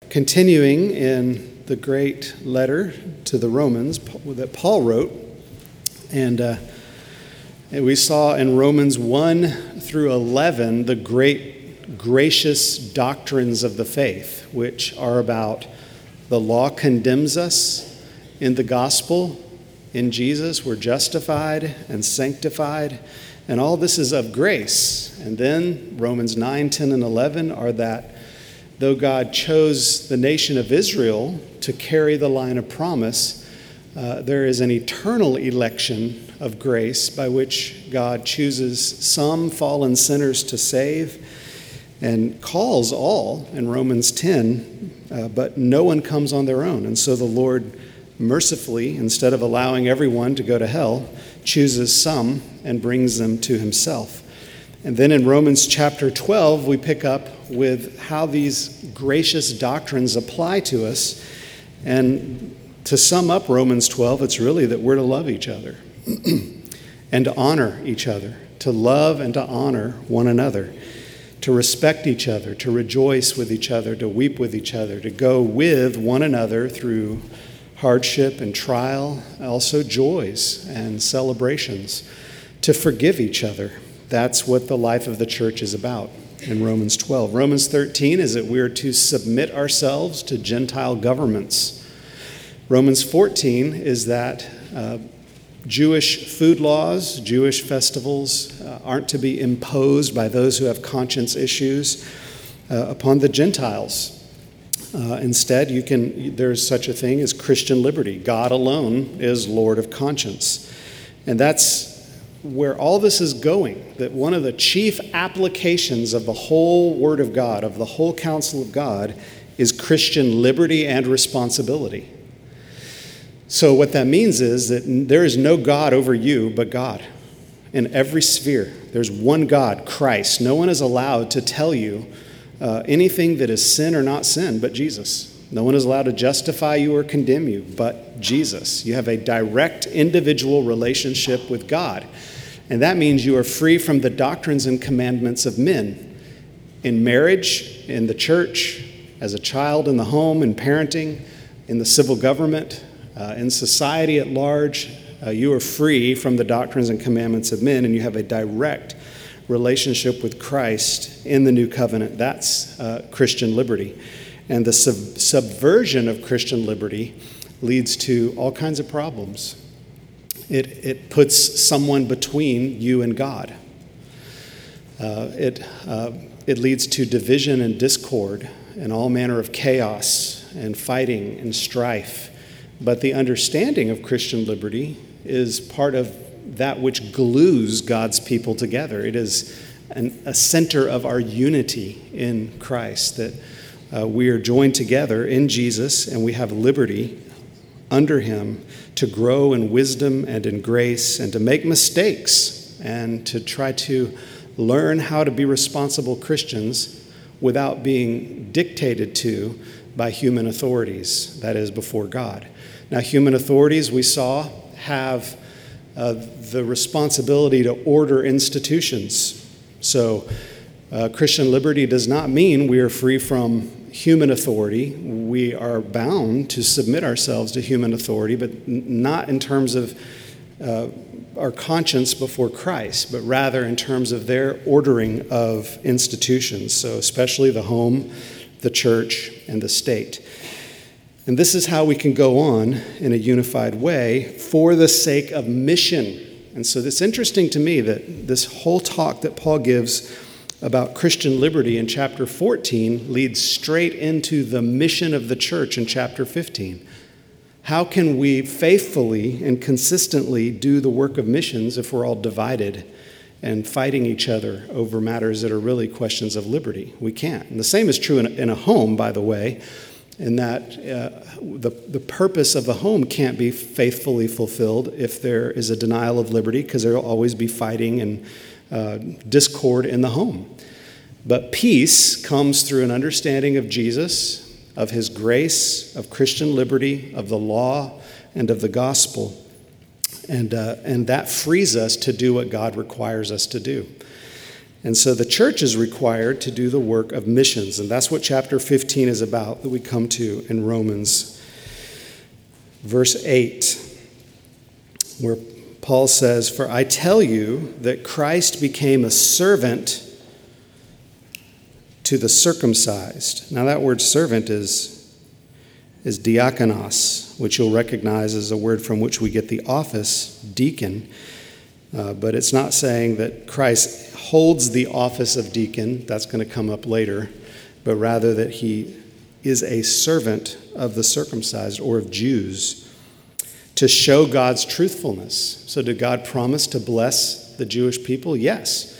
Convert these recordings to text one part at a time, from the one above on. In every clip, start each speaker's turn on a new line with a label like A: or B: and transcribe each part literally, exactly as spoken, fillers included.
A: Continuing in the great letter to the Romans that Paul wrote, and uh, we saw in Romans one through eleven the great gracious doctrines of the faith, which are about the law condemns us. In the gospel, in Jesus, we're justified and sanctified, and all this is of grace. And then Romans nine, ten, and eleven are that though God chose the nation of Israel to carry the line of promise, uh, there is an eternal election of grace by which God chooses some fallen sinners to save and calls all in Romans ten, uh, but no one comes on their own. And so the Lord mercifully, instead of allowing everyone to go to hell, chooses some and brings them to himself. And then in Romans chapter twelve, we pick up with how these gracious doctrines apply to us. And to sum up Romans twelve, it's really that we're to love each other and to honor each other, to love and to honor one another, to respect each other, to rejoice with each other, to weep with each other, to go with one another through hardship and trial, also joys and celebrations, to forgive each other. That's what the life of the church is about in Romans twelve. Romans thirteen is that we are to submit ourselves to Gentile governments. Romans fourteen is that uh, Jewish food laws, Jewish festivals uh, aren't to be imposed by those who have conscience issues uh, upon the Gentiles. Uh, instead, you can. There's such a thing as Christian liberty. God alone is Lord of conscience. And that's where all this is going, that one of the chief applications of the whole Word of God, of the whole counsel of God, is Christian liberty and responsibility. So what that means is that there is no God over you but God. In every sphere, there's one God, Christ. No one is allowed to tell you uh, anything that is sin or not sin but Jesus. No one is allowed to justify you or condemn you but Jesus. You have a direct individual relationship with God. And that means you are free from the doctrines and commandments of men. In marriage, in the church, as a child in the home, in parenting, in the civil government, uh, in society at large, uh, you are free from the doctrines and commandments of men, and you have a direct relationship with Christ in the new covenant. That's uh, Christian liberty. And the sub- subversion of Christian liberty leads to all kinds of problems. It, it puts someone between you and God. Uh, it, uh, it leads to division and discord and all manner of chaos and fighting and strife. But the understanding of Christian liberty is part of that which glues God's people together. It is an, a center of our unity in Christ, that uh, we are joined together in Jesus and we have liberty under him to grow in wisdom and in grace and to make mistakes and to try to learn how to be responsible Christians without being dictated to by human authorities, that is, before God. Now, human authorities, we saw, have uh, the responsibility to order institutions. So uh, Christian liberty does not mean we are free from human authority. We are bound to submit ourselves to human authority, but n- not in terms of uh, our conscience before Christ, but rather in terms of their ordering of institutions, so especially the home, the church, and the state. And this is how we can go on in a unified way for the sake of mission. And so it's interesting to me that this whole talk that Paul gives about Christian liberty in chapter fourteen leads straight into the mission of the church in chapter fifteen. How can we faithfully and consistently do the work of missions if we're all divided and fighting each other over matters that are really questions of liberty? We can't. And the same is true in a, in a home, by the way, in that uh, the, the purpose of the home can't be faithfully fulfilled if there is a denial of liberty, because there will always be fighting and Uh, discord in the home. But peace comes through an understanding of Jesus, of his grace, of Christian liberty, of the law, and of the gospel. And, uh, and that frees us to do what God requires us to do. And so the church is required to do the work of missions, and that's what chapter fifteen is about that we come to in Romans. Verse eight, where Paul says, "For I tell you that Christ became a servant to the circumcised." Now that word servant is, is diakonos, which you'll recognize as a word from which we get the office, deacon. Uh, but it's not saying that Christ holds the office of deacon. That's going to come up later. But rather that he is a servant of the circumcised or of Jews to show God's truthfulness. So did God promise to bless the Jewish people? Yes.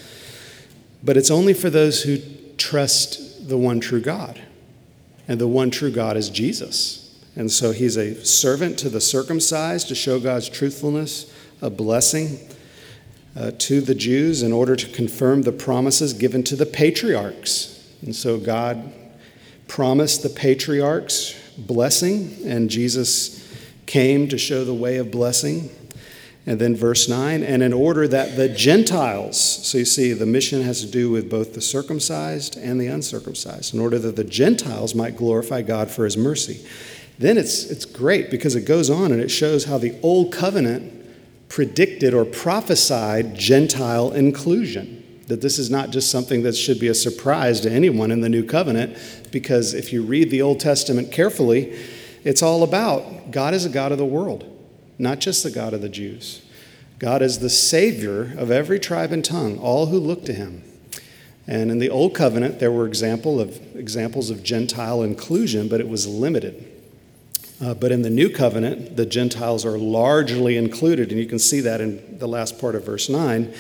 A: But it's only for those who trust the one true God. And the one true God is Jesus. And so he's a servant to the circumcised to show God's truthfulness, a blessing uh, to the Jews in order to confirm the promises given to the patriarchs. And so God promised the patriarchs blessing, and Jesus came to show the way of blessing. And then verse nine, and in order that the Gentiles, so you see the mission has to do with both the circumcised and the uncircumcised, in order that the Gentiles might glorify God for his mercy. Then it's it's great because it goes on and it shows how the old covenant predicted or prophesied Gentile inclusion. That this is not just something that should be a surprise to anyone in the new covenant, because if you read the Old Testament carefully, it's all about God is a God of the world, not just the God of the Jews. God is the Savior of every tribe and tongue, all who look to him. And in the Old Covenant, there were example of, examples of Gentile inclusion, but it was limited. Uh, but in the New Covenant, the Gentiles are largely included, and you can see that in the last part of verse nine,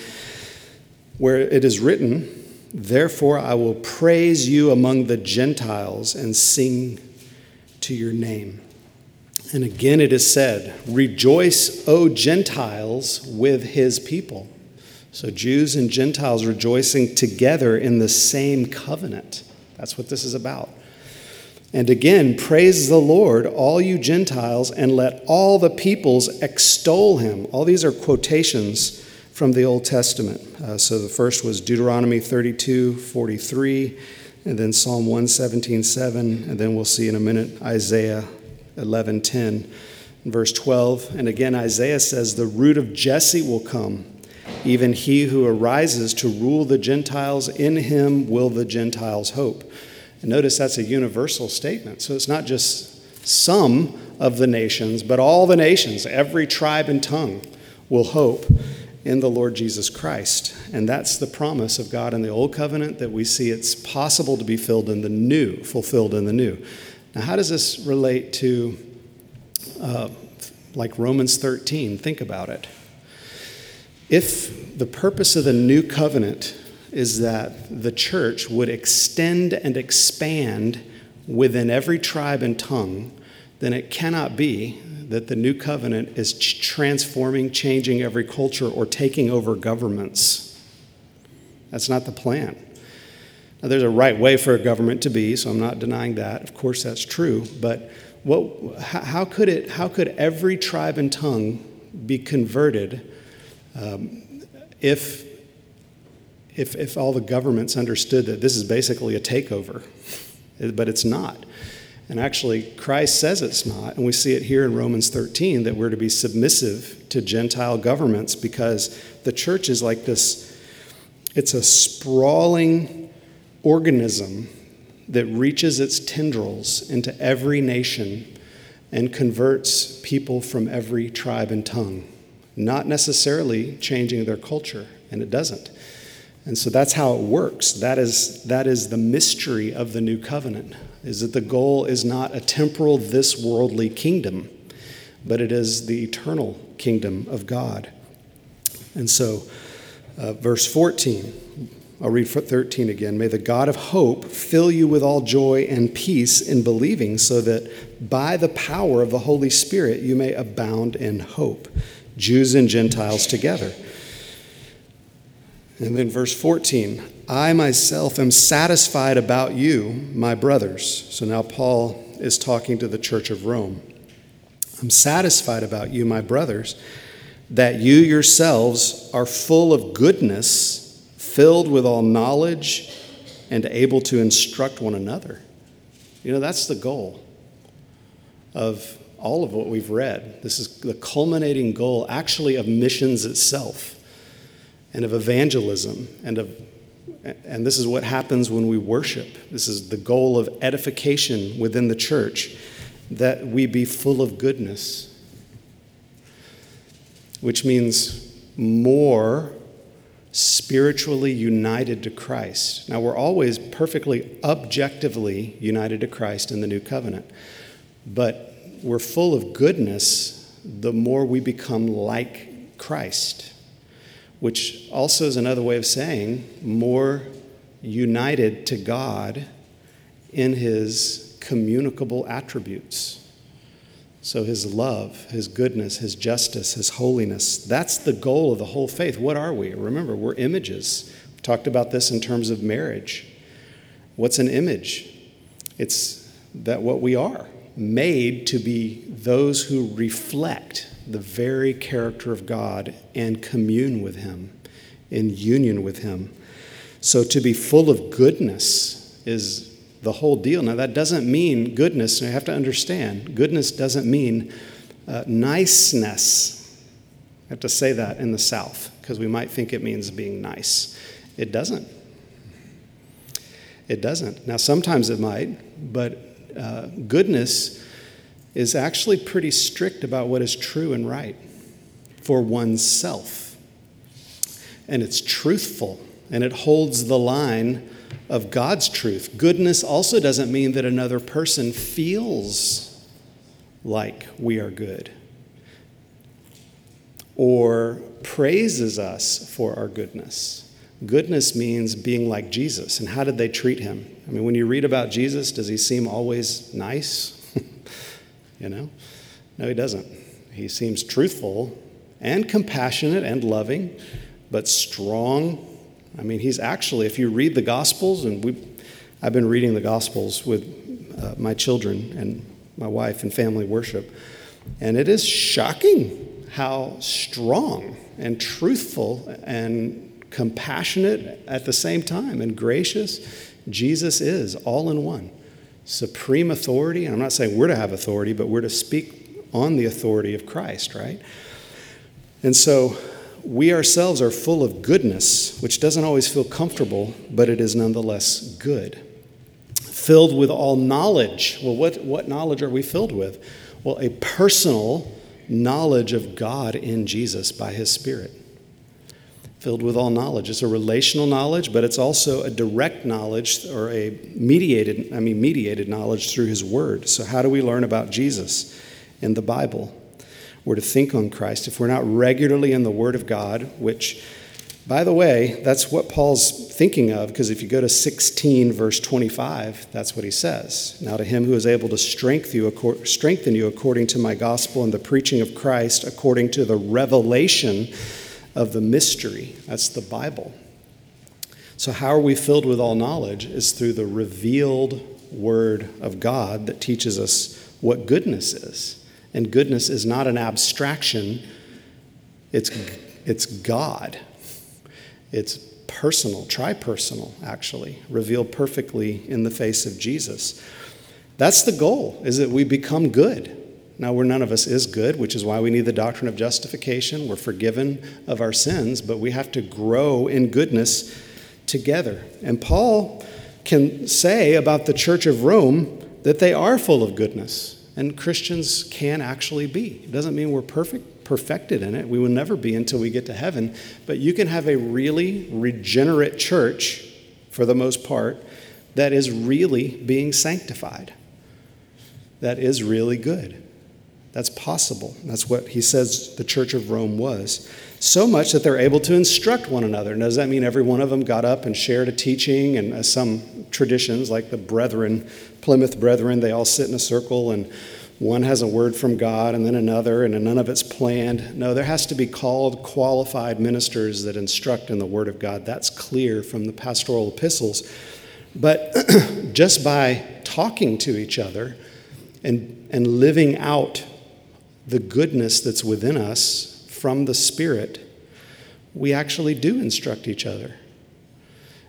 A: where it is written, "Therefore I will praise you among the Gentiles and sing to your name." And again it is said, "Rejoice, O Gentiles, with his people." So Jews and Gentiles rejoicing together in the same covenant. That's what this is about. And again, "Praise the Lord, all you Gentiles, and let all the peoples extol him." All these are quotations from the Old Testament. Uh, so the first was Deuteronomy thirty-two forty-three, and then Psalm one seventeen seven, and then we'll see in a minute Isaiah eleven ten, verse twelve. And again, Isaiah says, "The root of Jesse will come, even he who arises to rule the Gentiles. In him will the Gentiles hope." And notice that's a universal statement. So it's not just some of the nations, but all the nations, every tribe and tongue will hope in the Lord Jesus Christ. And that's the promise of God in the Old Covenant, that we see it's possible to be filled in the new, fulfilled in the new. Now, how does this relate to uh, like Romans thirteen? Think about it. If the purpose of the new covenant is that the church would extend and expand within every tribe and tongue, then it cannot be that the new covenant is transforming, changing every culture, or taking over governments. That's not the plan. Now, there's a right way for a government to be, so I'm not denying that. Of course, that's true. But what, how could it? How could every tribe and tongue be converted um, if, if if all the governments understood that this is basically a takeover? But it's not. And actually, Christ says it's not, and we see it here in Romans thirteen, that we're to be submissive to Gentile governments, because the church is like this, it's a sprawling organism that reaches its tendrils into every nation and converts people from every tribe and tongue, not necessarily changing their culture, and it doesn't. And so that's how it works. That is, that is the mystery of the new covenant, is that the goal is not a temporal, this worldly kingdom, but it is the eternal kingdom of God. And so, uh, verse fourteen, I'll read thirteen again. "May the God of hope fill you with all joy and peace in believing, so that by the power of the Holy Spirit you may abound in hope." Jews and Gentiles together. And then verse fourteen, "I myself am satisfied about you, my brothers." So now Paul is talking to the church of Rome. "I'm satisfied about you, my brothers, that you yourselves are full of goodness, filled with all knowledge and able to instruct one another. You know, that's the goal of all of what we've read. This is the culminating goal, actually, of missions itself and of evangelism and of and this is what happens when we worship. This is the goal of edification within the church, that we be full of goodness, which means more spiritually united to Christ. Now, we're always perfectly objectively united to Christ in the new covenant, but we're full of goodness the more we become like Christ, which also is another way of saying more united to God in his communicable attributes. So his love, his goodness, his justice, his holiness, that's the goal of the whole faith. What are we? Remember, we're images. We talked about this in terms of marriage. What's an image? It's that what we are, made to be those who reflect the very character of God and commune with him, in union with him. So to be full of goodness is the whole deal. Now, that doesn't mean goodness. You have to understand, goodness doesn't mean uh, niceness. I have to say that in the South, because we might think it means being nice. It doesn't. It doesn't. Now, sometimes it might, but uh, goodness is actually pretty strict about what is true and right for oneself. And it's truthful, and it holds the line of God's truth. Goodness also doesn't mean that another person feels like we are good or praises us for our goodness. Goodness means being like Jesus. And how did they treat him? I mean, when you read about Jesus, does he seem always nice? You know? No, he doesn't. He seems truthful and compassionate and loving, but strong. I mean, he's actually, if you read the Gospels, and we, I've been reading the Gospels with uh, my children and my wife in family worship, and it is shocking how strong and truthful and compassionate at the same time and gracious Jesus is, all in one. Supreme authority, and I'm not saying we're to have authority, but we're to speak on the authority of Christ, right? And so we ourselves are full of goodness, which doesn't always feel comfortable, but it is nonetheless good. Filled with all knowledge. Well, what, what knowledge are we filled with? Well, a personal knowledge of God in Jesus by his Spirit. Filled with all knowledge. It's a relational knowledge, but it's also a direct knowledge, or a mediated, I mean, mediated knowledge through his word. So how do we learn about Jesus in the Bible? We're to think on Christ. If we're not regularly in the word of God, which, by the way, that's what Paul's thinking of, because if you go to sixteen, verse twenty-five, that's what he says. Now to him who is able to strengthen you, strengthen you according to my gospel and the preaching of Christ, according to the revelation of the mystery. That's the Bible. So how are we filled with all knowledge? Is through the revealed word of God that teaches us what goodness is. And goodness is not an abstraction. It's, it's God. It's personal, tri-personal, actually, revealed perfectly in the face of Jesus. That's the goal, is that we become good. Now, we're none of us is good, which is why we need the doctrine of justification. We're forgiven of our sins, but we have to grow in goodness together. And Paul can say about the Church of Rome that they are full of goodness, and Christians can actually be. It doesn't mean we're perfect, perfected in it. We will never be until we get to heaven, but you can have a really regenerate church, for the most part, that is really being sanctified, that is really good. That's possible. That's what he says the Church of Rome was. So much that they're able to instruct one another. Now, does that mean every one of them got up and shared a teaching? And uh, some traditions, like the Brethren, Plymouth Brethren, they all sit in a circle and one has a word from God and then another, and none of it's planned. No, there has to be called, qualified ministers that instruct in the Word of God. That's clear from the pastoral epistles. But just by talking to each other and, and living out the goodness that's within us from the Spirit, we actually do instruct each other.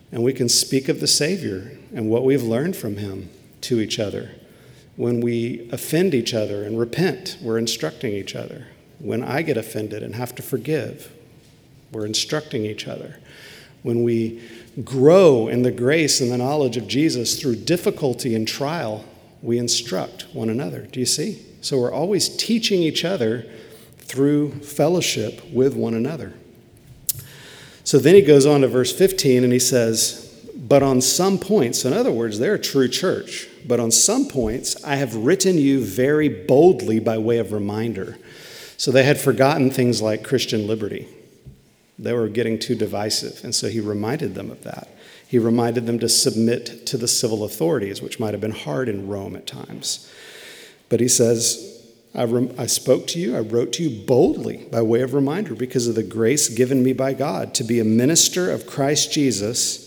A: And we can speak of the Savior and what we've learned from him to each other. When we offend each other and repent, we're instructing each other. When I get offended and have to forgive, we're instructing each other. When we grow in the grace and the knowledge of Jesus through difficulty and trial, we instruct one another. Do you see? So we're always teaching each other through fellowship with one another. So then he goes on to verse fifteen and he says, but on some points, in other words, they're a true church, but on some points I have written you very boldly by way of reminder. So they had forgotten things like Christian liberty. They were getting too divisive, and so he reminded them of that. He reminded them to submit to the civil authorities, which might have been hard in Rome at times. But he says, I, rem- I spoke to you, I wrote to you boldly by way of reminder because of the grace given me by God to be a minister of Christ Jesus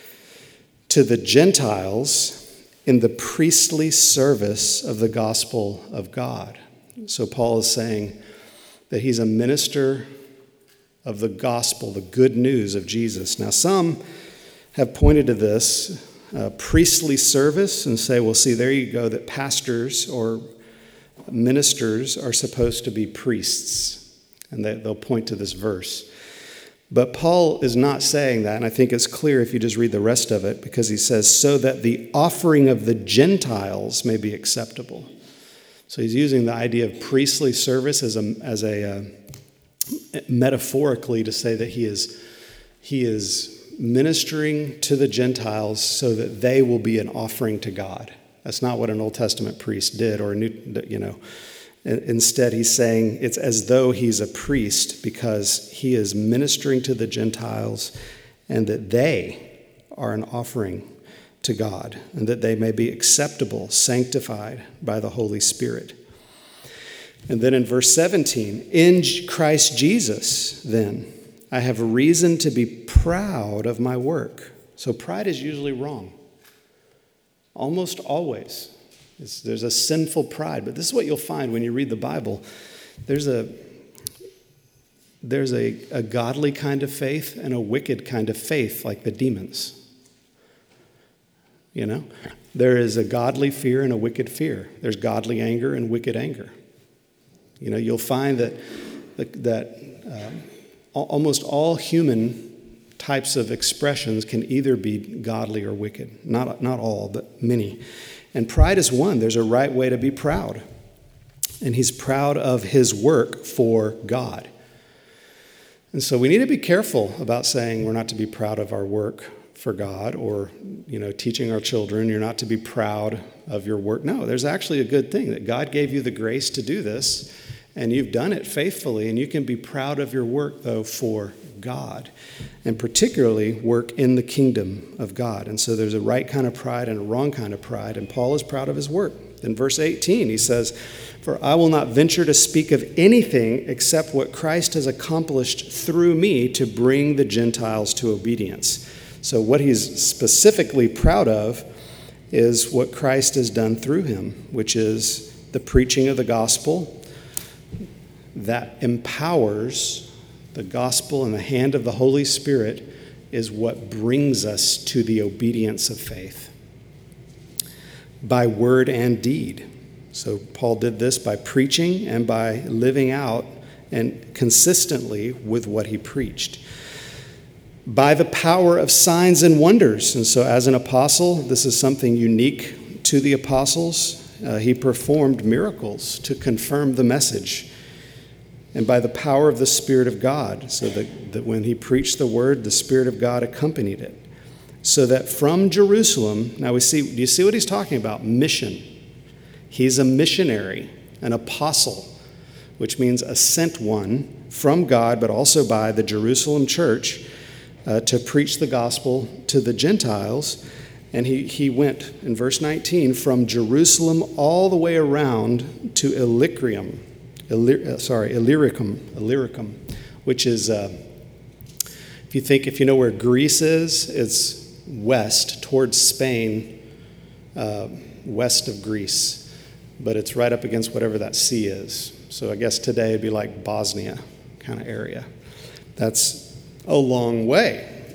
A: to the Gentiles in the priestly service of the gospel of God. So Paul is saying that he's a minister of the gospel, the good news of Jesus. Now, some have pointed to this uh, priestly service and say, well, see, there you go, that pastors or ministers are supposed to be priests. And they, they'll point to this verse. But Paul is not saying that, and I think it's clear if you just read the rest of it, because he says, so that the offering of the Gentiles may be acceptable. So he's using the idea of priestly service as a, as a uh, metaphorically to say that he is, he is ministering to the Gentiles so that they will be an offering to God. That's not what an Old Testament priest did, or a new, you know. Instead, he's saying it's as though he's a priest because he is ministering to the Gentiles and that they are an offering to God and that they may be acceptable, sanctified by the Holy Spirit. And then in verse seventeen, in Christ Jesus, then, I have reason to be proud of my work. So pride is usually wrong. Almost always. It's, there's a sinful pride, but this is what you'll find when you read the Bible. There's a there's a, a godly kind of faith and a wicked kind of faith, like the demons. You know, there is a godly fear and a wicked fear. There's godly anger and wicked anger. You know, you'll find that that um, almost all human types of expressions can either be godly or wicked. Not not all, but many. And pride is one. There's a right way to be proud. And he's proud of his work for God. And so we need to be careful about saying we're not to be proud of our work for God, or, you know, teaching our children you're not to be proud of your work. No, there's actually a good thing that God gave you the grace to do this, and you've done it faithfully, and you can be proud of your work, though, for God, and particularly work in the kingdom of God. And so there's a right kind of pride and a wrong kind of pride, and Paul is proud of his work. In verse eighteen, he says, for I will not venture to speak of anything except what Christ has accomplished through me to bring the Gentiles to obedience. So what he's specifically proud of is what Christ has done through him, which is the preaching of the gospel that empowers. The gospel in the hand of the Holy Spirit is what brings us to the obedience of faith by word and deed. So Paul did this by preaching and by living out and consistently with what he preached. By the power of signs and wonders. And so as an apostle, this is something unique to the apostles. Uh, he performed miracles to confirm the message. And by the power of the Spirit of God, so that, that when he preached the word, the Spirit of God accompanied it. So that from Jerusalem, now we see, do you see what he's talking about? Mission. He's a missionary, an apostle, which means a sent one from God, but also by the Jerusalem church uh, to preach the gospel to the Gentiles. And he, he went, in verse nineteen, from Jerusalem all the way around to Illyricum. Illyr, sorry, Illyricum, Illyricum, which is, uh, if you think, if you know where Greece is, it's west towards Spain, uh, west of Greece, but it's right up against whatever that sea is. So I guess today it'd be like Bosnia kind of area. That's a long way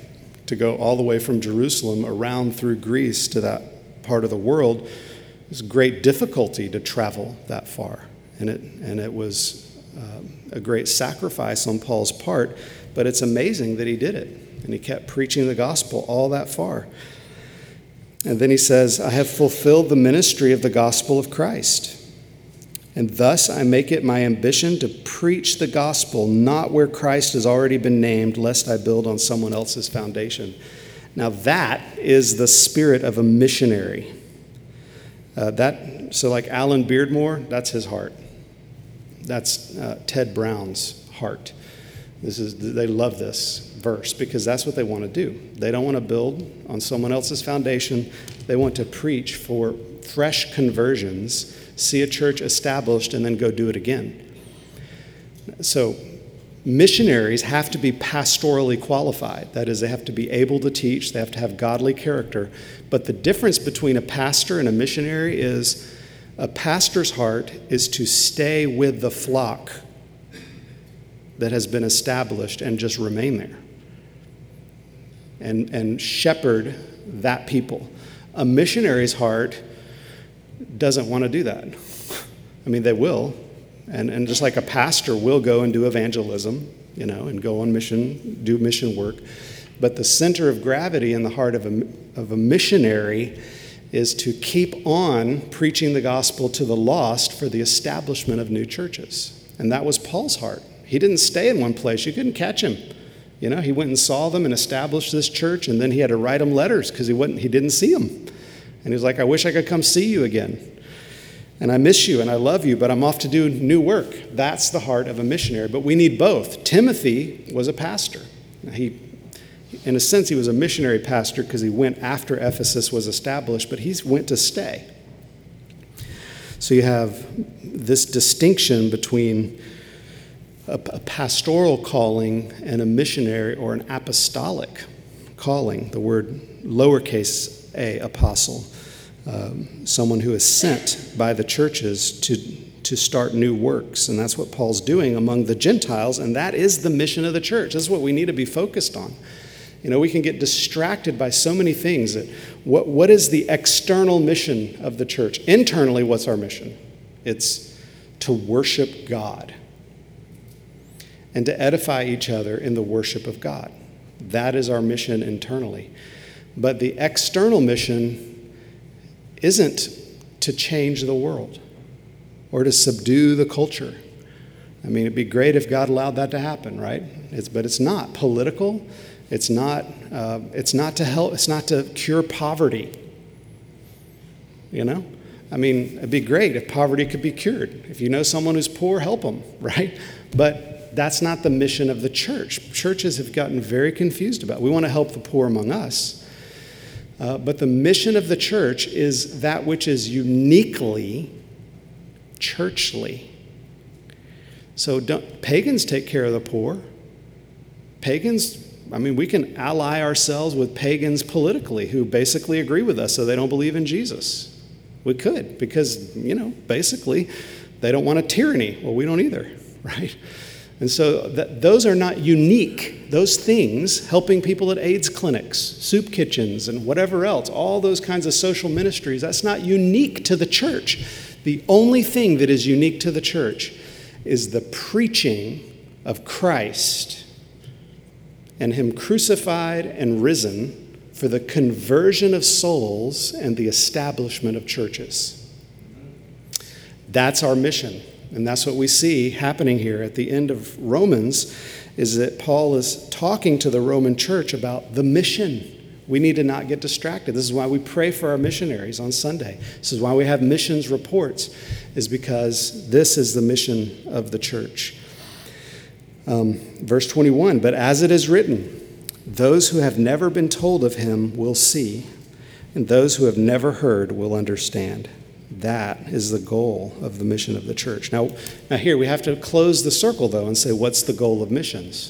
A: to go all the way from Jerusalem around through Greece to that part of the world. It was great difficulty to travel that far, and it and it was um, a great sacrifice on Paul's part, but it's amazing that he did it, and he kept preaching the gospel all that far. And then he says, I have fulfilled the ministry of the gospel of Christ, and thus I make it my ambition to preach the gospel, not where Christ has already been named, lest I build on someone else's foundation. Now that is the spirit of a missionary. Uh, that so like Alan Beardmore, that's his heart. That's uh, Ted Brown's heart. This is they love this verse because that's what they want to do. They don't want to build on someone else's foundation. They want to preach for fresh conversions, see a church established, and then go do it again. So missionaries have to be pastorally qualified. That is, they have to be able to teach. They have to have godly character. But the difference between a pastor and a missionary is a pastor's heart is to stay with the flock that has been established and just remain there and, and shepherd that people. A missionary's heart doesn't want to do that. I mean, they will. And, and just like a pastor will go and do evangelism, you know, and go on mission, do mission work. But the center of gravity in the heart of a, of a missionary is to keep on preaching the gospel to the lost for the establishment of new churches. And that was Paul's heart. He didn't stay in one place. You couldn't catch him. You know, he went and saw them and established this church, and then he had to write them letters because he wouldn't, he didn't see them. And he was like, I wish I could come see you again. And I miss you and I love you, but I'm off to do new work. That's the heart of a missionary. But we need both. Timothy was a pastor. He, in a sense, he was a missionary pastor because he went after Ephesus was established, but he went to stay. So you have this distinction between a, a pastoral calling and a missionary or an apostolic calling. The word lowercase a, apostle. Um, someone who is sent by the churches to, to start new works. And that's what Paul's doing among the Gentiles, and that is the mission of the church. This is what we need to be focused on. You know, we can get distracted by so many things. That what, what is the external mission of the church? Internally, what's our mission? It's to worship God and to edify each other in the worship of God. That is our mission internally. But the external mission isn't to change the world or to subdue the culture. I mean, it'd be great if God allowed that to happen, right? It's, but it's not political. It's not. Uh, it's not to help. It's not to cure poverty. You know, I mean, it'd be great if poverty could be cured. If you know someone who's poor, help them, right? But that's not the mission of the church. Churches have gotten very confused about it. We want to help the poor among us. Uh, but the mission of the church is that which is uniquely churchly. So don't, pagans take care of the poor. Pagans, I mean, we can ally ourselves with pagans politically who basically agree with us so they don't believe in Jesus. We could because, you know, basically they don't want a tyranny. Well, we don't either, right? And so that, those are not unique. Those things, helping people at AIDS clinics, soup kitchens, and whatever else, all those kinds of social ministries, that's not unique to the church. The only thing that is unique to the church is the preaching of Christ and Him crucified and risen for the conversion of souls and the establishment of churches. That's our mission. And that's what we see happening here at the end of Romans, is that Paul is talking to the Roman church about the mission. We need to not get distracted. This is why we pray for our missionaries on Sunday. This is why we have missions reports, is because this is the mission of the church. Um, verse twenty-one, but as it is written, those who have never been told of him will see, and those who have never heard will understand. That is the goal of the mission of the church. Now, now here we have to close the circle, though, and say, what's the goal of missions?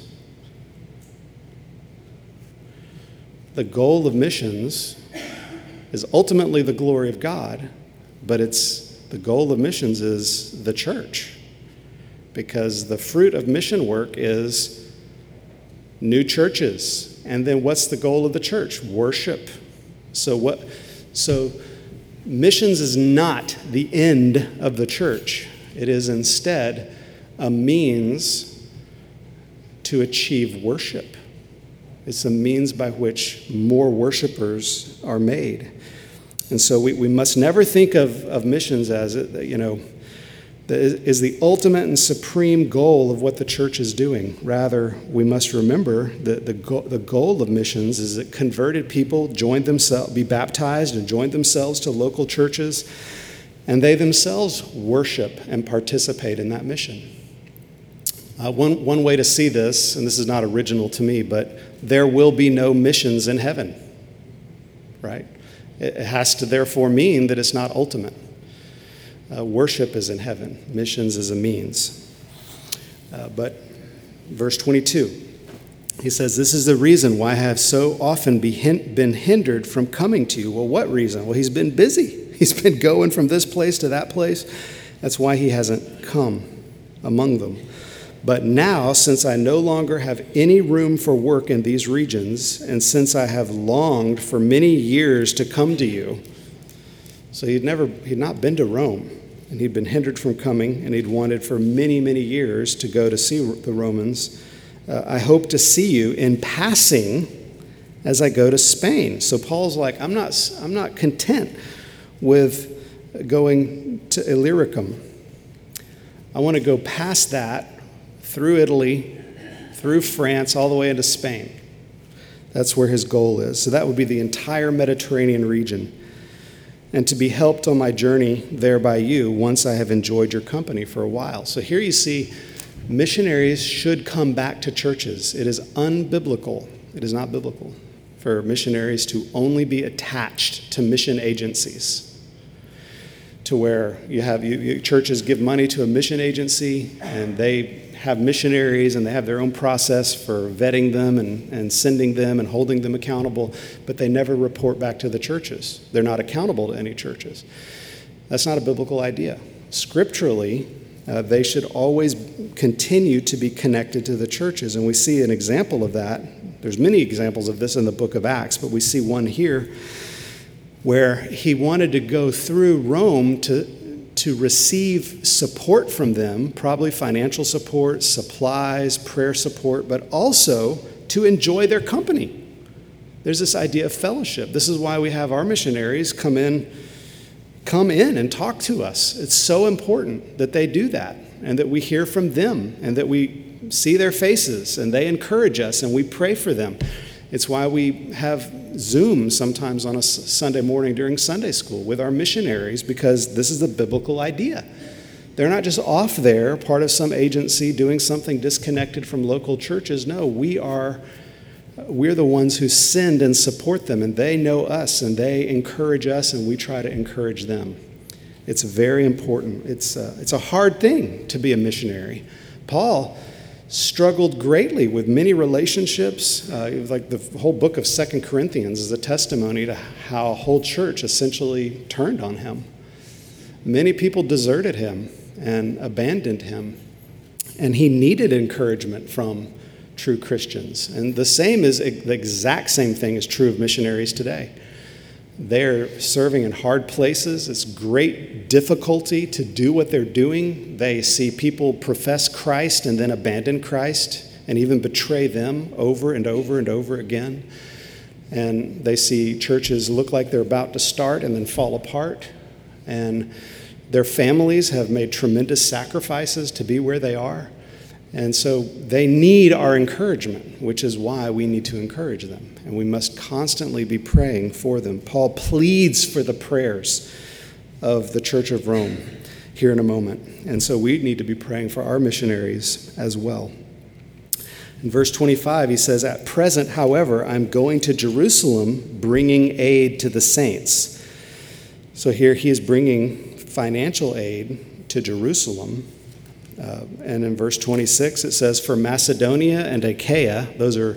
A: The goal of missions is ultimately the glory of God, but it's the goal of missions is the church, because the fruit of mission work is new churches. And then what's the goal of the church? Worship. So what? So missions is not the end of the church. It is instead a means to achieve worship. It's a means by which more worshipers are made. And so we, we must never think of, of missions as, you know, the, is the ultimate and supreme goal of what the church is doing. Rather, we must remember that the, go, the goal of missions is that converted people join themselves, be baptized and join themselves to local churches, and they themselves worship and participate in that mission. Uh, one, one way to see this, and this is not original to me, but there will be no missions in heaven, right? It has to therefore mean that it's not ultimate. Uh, worship is in heaven. Missions is a means. Uh, but verse twenty-two, he says, this is the reason why I have so often be hin- been hindered from coming to you. Well, what reason? Well, he's been busy. He's been going from this place to that place. That's why he hasn't come among them. But now, since I no longer have any room for work in these regions, and since I have longed for many years to come to you, so he'd never, he'd not been to Rome, and he'd been hindered from coming, and he'd wanted for many, many years to go to see the Romans. Uh, I hope to see you in passing as I go to Spain. So Paul's like, I'm not, I'm not content with going to Illyricum. I want to go past that, through Italy, through France, all the way into Spain. That's where his goal is. So that would be the entire Mediterranean region. And to be helped on my journey there by you once I have enjoyed your company for a while. So here you see missionaries should come back to churches. It is unbiblical. It is not biblical for missionaries to only be attached to mission agencies, to where you have you, you, churches give money to a mission agency, and they have missionaries, and they have their own process for vetting them and, and sending them and holding them accountable, but they never report back to the churches. They're not accountable to any churches. That's not a biblical idea. Scripturally, uh, they should always continue to be connected to the churches, and we see an example of that. There's many examples of this in the book of Acts, but we see one here where he wanted to go through Rome to, to receive support from them, probably financial support, supplies, prayer support, but also to enjoy their company. There's this idea of fellowship. This is why we have our missionaries come in, come in and talk to us. It's so important that they do that, and that we hear from them, and that we see their faces, and they encourage us, and we pray for them. It's why we have Zoom sometimes on a Sunday morning during Sunday school with our missionaries, because this is the biblical idea. They're not just off there, part of some agency doing something disconnected from local churches. No, we are, we're the ones who send and support them, and they know us, and they encourage us, and we try to encourage them. It's very important. It's a, it's a hard thing to be a missionary. Paul struggled greatly with many relationships. Uh, like the whole book of Second Corinthians is a testimony to how a whole church essentially turned on him. Many people deserted him and abandoned him, and he needed encouragement from true Christians. And the same is the exact same thing is true of missionaries today. They're serving in hard places. It's great difficulty to do what they're doing. They see people profess Christ and then abandon Christ and even betray them over and over and over again. And they see churches look like they're about to start and then fall apart. And their families have made tremendous sacrifices to be where they are. And so they need our encouragement, which is why we need to encourage them. And we must constantly be praying for them. Paul pleads for the prayers of the Church of Rome here in a moment. And so we need to be praying for our missionaries as well. In verse twenty-five, he says, "At present, however, I'm going to Jerusalem, bringing aid to the saints." So here he is bringing financial aid to Jerusalem. Uh, and in verse twenty-six, it says, "For Macedonia and Achaia," those are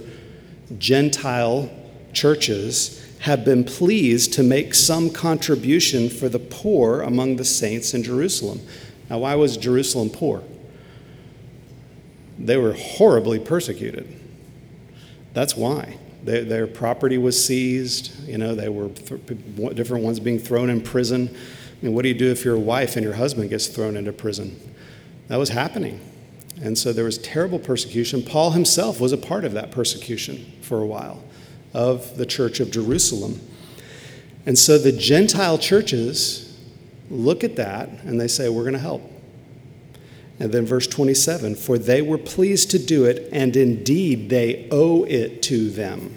A: Gentile churches, "have been pleased to make some contribution for the poor among the saints in Jerusalem." Now, why was Jerusalem poor? They were horribly persecuted. That's why. Their, their property was seized. You know, they were th- different ones being thrown in prison. I mean, what do you do if your wife and your husband gets thrown into prison? That was happening. And so there was terrible persecution. Paul himself was a part of that persecution for a while of the church of Jerusalem. And so the Gentile churches look at that and they say, we're going to help. And then verse twenty-seven, for they were pleased to do it, and indeed they owe it to them.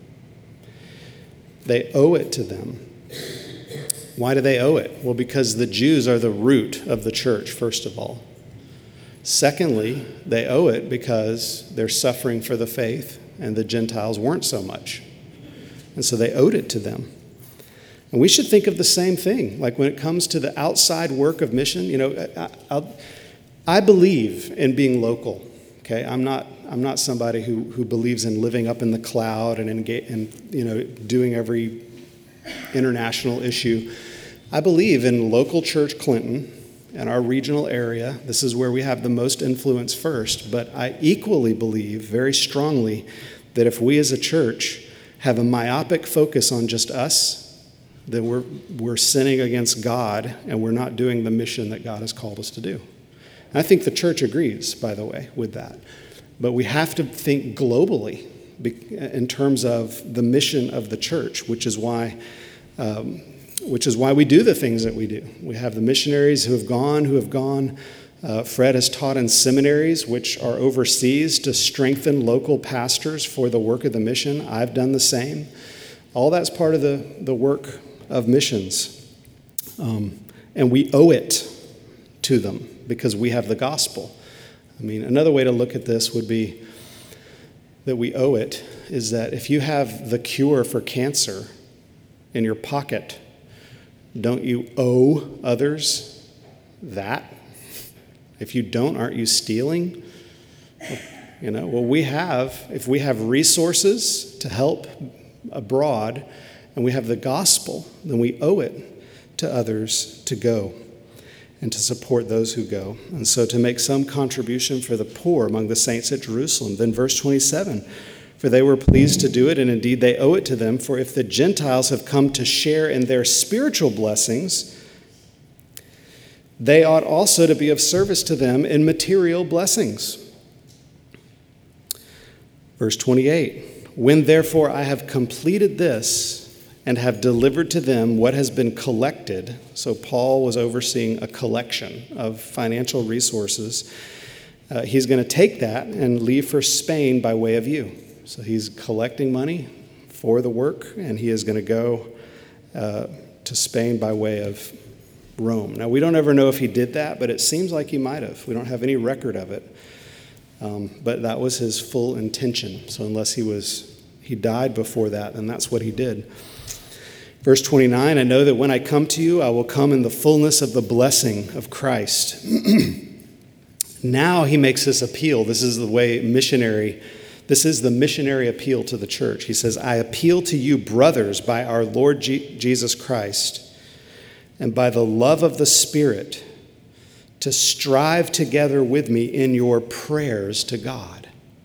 A: They owe it to them. Why do they owe it? Well, because the Jews are the root of the church, first of all. Secondly, they owe it because they're suffering for the faith, and the Gentiles weren't so much. And so they owed it to them. And we should think of the same thing. Like when it comes to the outside work of mission, you know, I, I'll, I believe in being local. Okay, I'm not. I'm not somebody who who believes in living up in the cloud and engage, and you know doing every international issue. I believe in local church Clinton and our regional area. This is where we have the most influence first. But I equally believe very strongly that if we as a church have a myopic focus on just us, then we're we're sinning against God and we're not doing the mission that God has called us to do. I think the church agrees, by the way, with that. But we have to think globally in terms of the mission of the church, which is why um, which is why we do the things that we do. We have the missionaries who have gone, who have gone. Uh, Fred has taught in seminaries, which are overseas, to strengthen local pastors for the work of the mission. I've done the same. All that's part of the, the work of missions. Um, and we owe it to them, because we have the gospel. I mean, another way to look at this would be that we owe it is that if you have the cure for cancer in your pocket, don't you owe others that? If you don't, aren't you stealing? You know, well, we have, if we have resources to help abroad and we have the gospel, then we owe it to others to go and to support those who go. And so to make some contribution for the poor among the saints at Jerusalem. Then verse twenty-seven, for they were pleased to do it, and indeed they owe it to them. For if the Gentiles have come to share in their spiritual blessings, they ought also to be of service to them in material blessings. Verse twenty-eight, when therefore I have completed this, and have delivered to them what has been collected. So Paul was overseeing a collection of financial resources. Uh, he's going to take that and leave for Spain by way of you. So he's collecting money for the work, and he is going to go uh, to Spain by way of Rome. Now, we don't ever know if he did that, but it seems like he might have. We don't have any record of it. Um, but that was his full intention. So unless he was, he died before that, then that's what he did. Verse twenty-nine, I know that when I come to you, I will come in the fullness of the blessing of Christ. Now he makes this appeal. This is the way missionary, this is the missionary appeal to the church. He says, I appeal to you, brothers, by our Lord G- Jesus Christ, and by the love of the Spirit, to strive together with me in your prayers to God.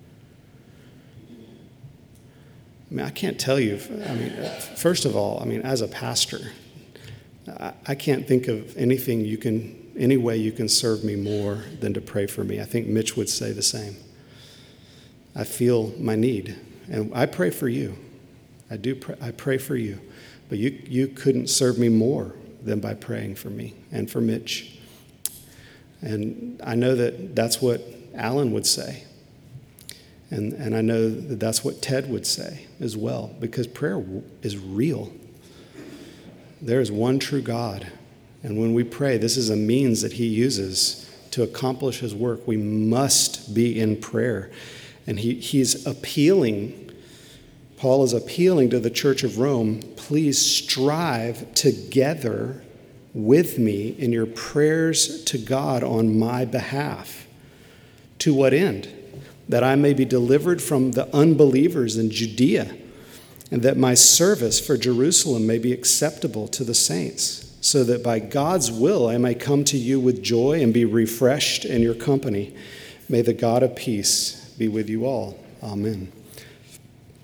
A: I mean, I can't tell you, I mean, first of all, I mean, as a pastor, I, I can't think of anything you can, any way you can serve me more than to pray for me. I think Mitch would say the same. I feel my need, and I pray for you. I do, pray, I pray for you, but you, you couldn't serve me more than by praying for me and for Mitch. And I know that that's what Alan would say. And, and I know that that's what Ted would say as well, because prayer is real. There is one true God. And when we pray, this is a means that he uses to accomplish his work. We must be in prayer. And he, he's appealing, Paul is appealing to the Church of Rome, please strive together with me in your prayers to God on my behalf. To what end? That I may be delivered from the unbelievers in Judea, and that my service for Jerusalem may be acceptable to the saints, so that by God's will I may come to you with joy and be refreshed in your company. May the God of peace be with you all. Amen.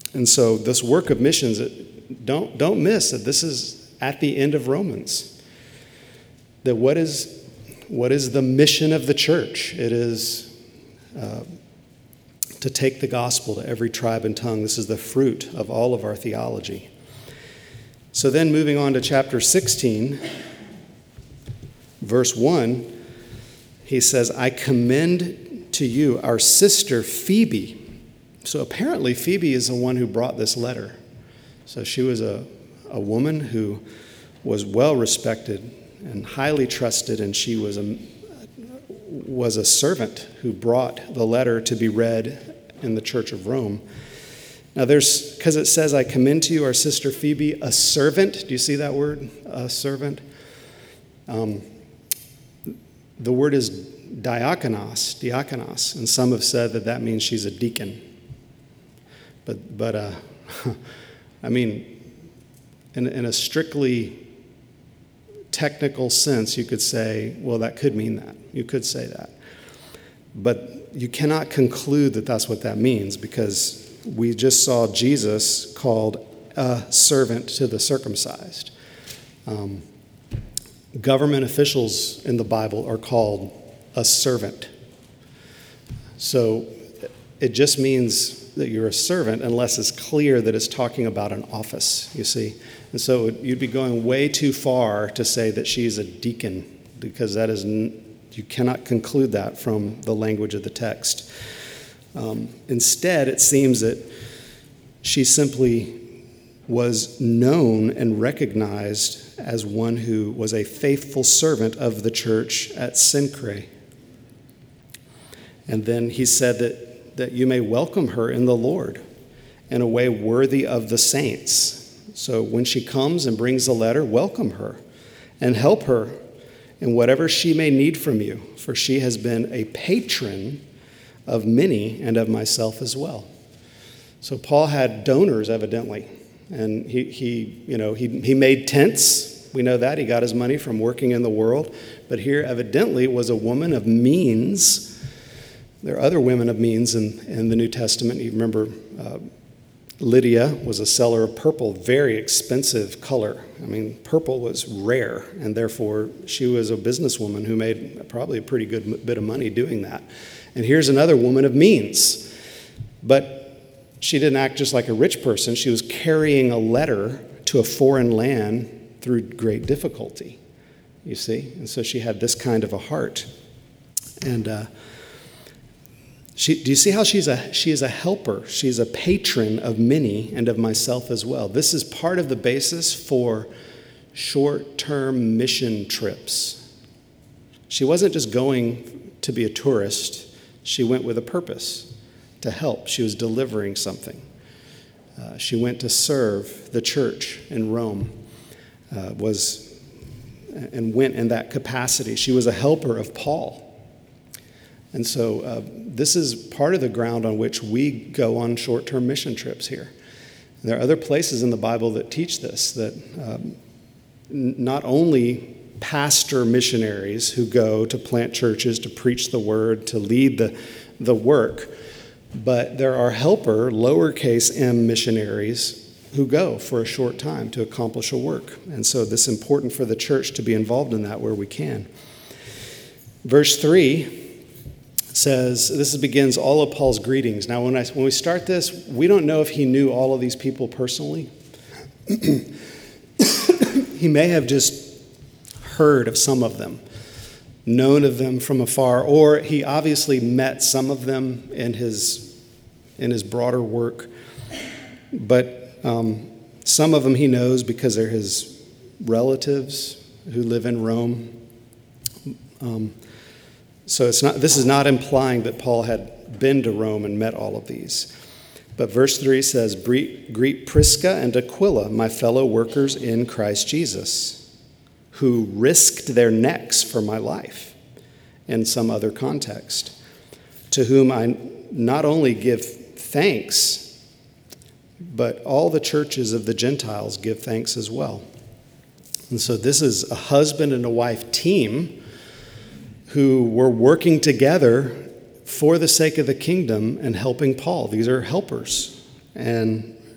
A: And so this work of missions, don't, don't miss that this is at the end of Romans. That what is, what is the mission of the church? It is uh, to take the gospel to every tribe and tongue. This is the fruit of all of our theology. So then moving on to chapter sixteen, verse one, he says, I commend to you our sister Phoebe. So apparently Phoebe is the one who brought this letter. So she was a, a woman who was well respected and highly trusted, and she was a, was a servant who brought the letter to be read in the Church of Rome. Now there's, because it says, I commend to you our sister Phoebe, a servant. Do you see that word, a servant? Um, the word is diakonos, diakonos, and some have said that that means she's a deacon. But, but uh, I mean, in, in a strictly technical sense, you could say, well, that could mean that. You could say that. But you cannot conclude that that's what that means, because we just saw Jesus called a servant to the circumcised. Um, government officials in the Bible are called a servant. So it just means that you're a servant unless it's clear that it's talking about an office, you see. And so you'd be going way too far to say that she's a deacon, because that is, you cannot conclude that from the language of the text. Um, instead, it seems that she simply was known and recognized as one who was a faithful servant of the church at Cenchreae. And then he said that that you may welcome her in the Lord in a way worthy of the saints. So when she comes and brings a letter, welcome her and help her in whatever she may need from you, for she has been a patron of many and of myself as well. So Paul had donors, evidently, and he, he you know, he, he made tents. We know that. He got his money from working in the world. But here, evidently, was a woman of means. There are other women of means in, in the New Testament. You remember uh, Lydia was a seller of purple, very expensive color. I mean, purple was rare, and therefore she was a businesswoman who made probably a pretty good bit of money doing that. And here's another woman of means. But she didn't act just like a rich person. She was carrying a letter to a foreign land through great difficulty, you see. And so she had this kind of a heart. And uh She, do you see how she's a, she is a helper? She's a patron of many and of myself as well. This is part of the basis for short-term mission trips. She wasn't just going to be a tourist. She went with a purpose, to help. She was delivering something. Uh, she went to serve the church in Rome, uh, was, and went in that capacity. She was a helper of Paul. And so uh, this is part of the ground on which we go on short-term mission trips here. And there are other places in the Bible that teach this, that um, n- not only pastor missionaries who go to plant churches, to preach the word, to lead the, the work, but there are helper, lowercase m missionaries who go for a short time to accomplish a work. And so this is important for the church to be involved in that where we can. Verse three says, this begins all of Paul's greetings. Now, when, I, when we start this, we don't know if he knew all of these people personally. He may have just heard of some of them, known of them from afar, or he obviously met some of them in his, in his broader work. But um, some of them he knows because they're his relatives who live in Rome. Um, So it's not. This is not implying that Paul had been to Rome and met all of these. But verse three says, greet Prisca and Aquila, my fellow workers in Christ Jesus, who risked their necks for my life in some other context, to whom I not only give thanks, but all the churches of the Gentiles give thanks as well. And so this is a husband and a wife team who were working together for the sake of the kingdom and helping Paul. These are helpers. And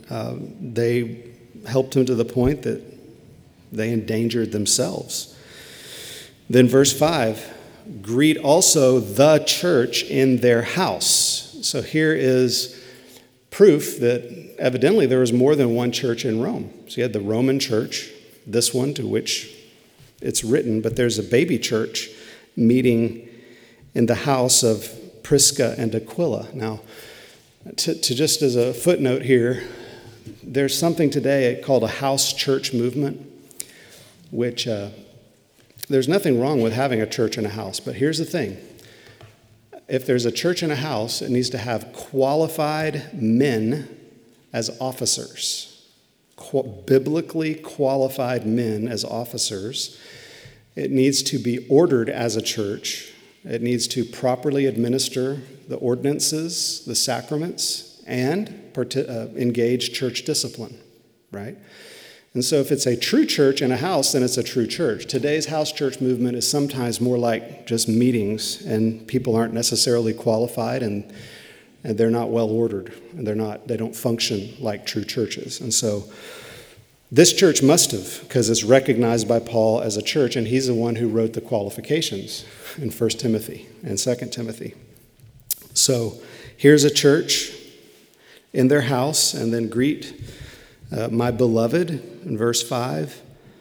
A: uh, they helped him to the point that they endangered themselves. Then verse five, greet also the church in their house. So here is proof that evidently there was more than one church in Rome. So you had the Roman church, this one to which it's written, but there's a baby church meeting in the house of Prisca and Aquila. Now, to, to just as a footnote here, there's something today called a house church movement, which uh, there's nothing wrong with having a church in a house, but here's the thing. If there's a church in a house, it needs to have qualified men as officers, Qu- biblically qualified men as officers. It needs to be ordered as a church. It needs to properly administer the ordinances, the sacraments, and part- uh, engage church discipline, right? And so if it's a true church in a house, then it's a true church. Today's house church movement is sometimes more like just meetings, and people aren't necessarily qualified, and, and they're not well ordered, and they're not, they don't function like true churches. And so this church must have, because it's recognized by Paul as a church, and he's the one who wrote the qualifications in First Timothy and Second Timothy. So here's a church in their house, and then greet uh, my beloved in verse five,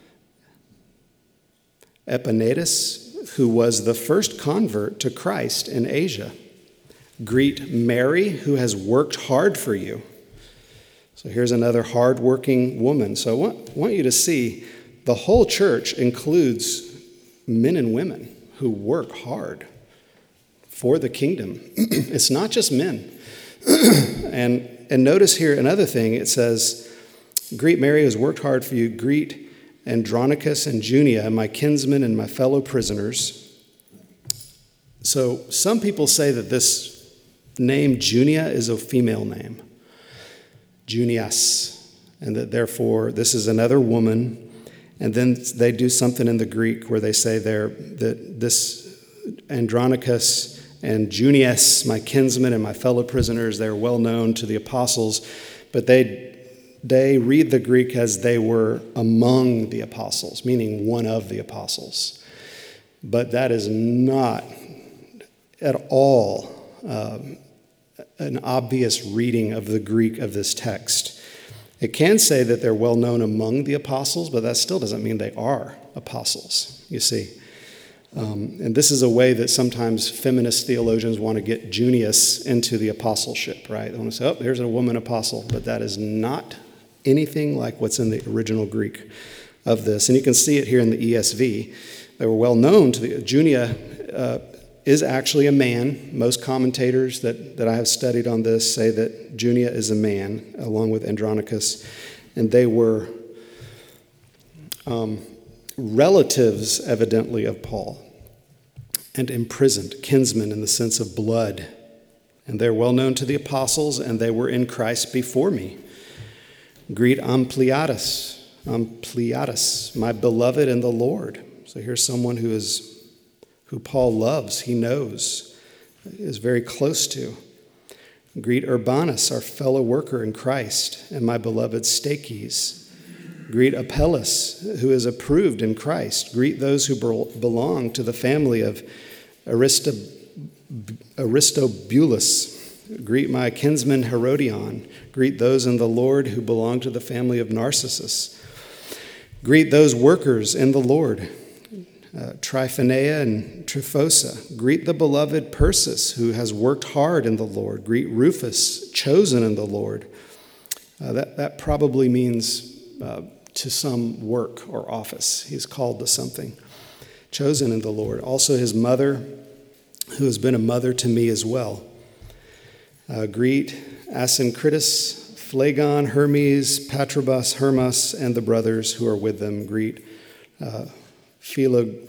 A: Epaenetus, who was the first convert to Christ in Asia. Greet Mary, who has worked hard for you. So here's another hard-working woman. So I want, I want you to see the whole church includes men and women who work hard for the kingdom. It's not just men. and and notice here another thing. It says, greet Mary who has worked hard for you. Greet Andronicus and Junia, my kinsmen and my fellow prisoners. So some people say that this name Junia is a female name. Junias, and that therefore this is another woman. And then they do something in the Greek where they say there that this Andronicus and Junias, my kinsmen and my fellow prisoners, they're well known to the apostles, but they they read the Greek as they were among the apostles, meaning one of the apostles. But that is not at all um, an obvious reading of the Greek of this text. It can say that they're well known among the apostles, but that still doesn't mean they are apostles, you see. Um, and this is a way that sometimes feminist theologians want to get Junius into the apostleship, right? They want to say, oh, there's a woman apostle, but that is not anything like what's in the original Greek of this. And you can see it here in the E S V. They were well known to the, Junia uh, is actually a man. Most commentators that, that I have studied on this say that Junia is a man, along with Andronicus, and they were um, relatives, evidently, of Paul, and imprisoned, kinsmen in the sense of blood. And they're well known to the apostles, and they were in Christ before me. Greet Ampliatus, Ampliatus, my beloved in the Lord. So here's someone who is, who Paul loves, he knows, is very close to. Greet Urbanus, our fellow worker in Christ, and my beloved Stachys. Greet Apelles, who is approved in Christ. Greet those who belong to the family of Aristobulus. Greet my kinsman Herodion. Greet those in the Lord who belong to the family of Narcissus. Greet those workers in the Lord, uh, Tryphonea and Tryphosa. Greet the beloved Persis, who has worked hard in the Lord. Greet Rufus, chosen in the Lord. Uh, that, that probably means uh, to some work or office. He's called to something. Chosen in the Lord. Also his mother, who has been a mother to me as well. Uh, greet Asyncritus, Phlegon, Hermes, Patrobas, Hermas, and the brothers who are with them. Greet uh, Philo,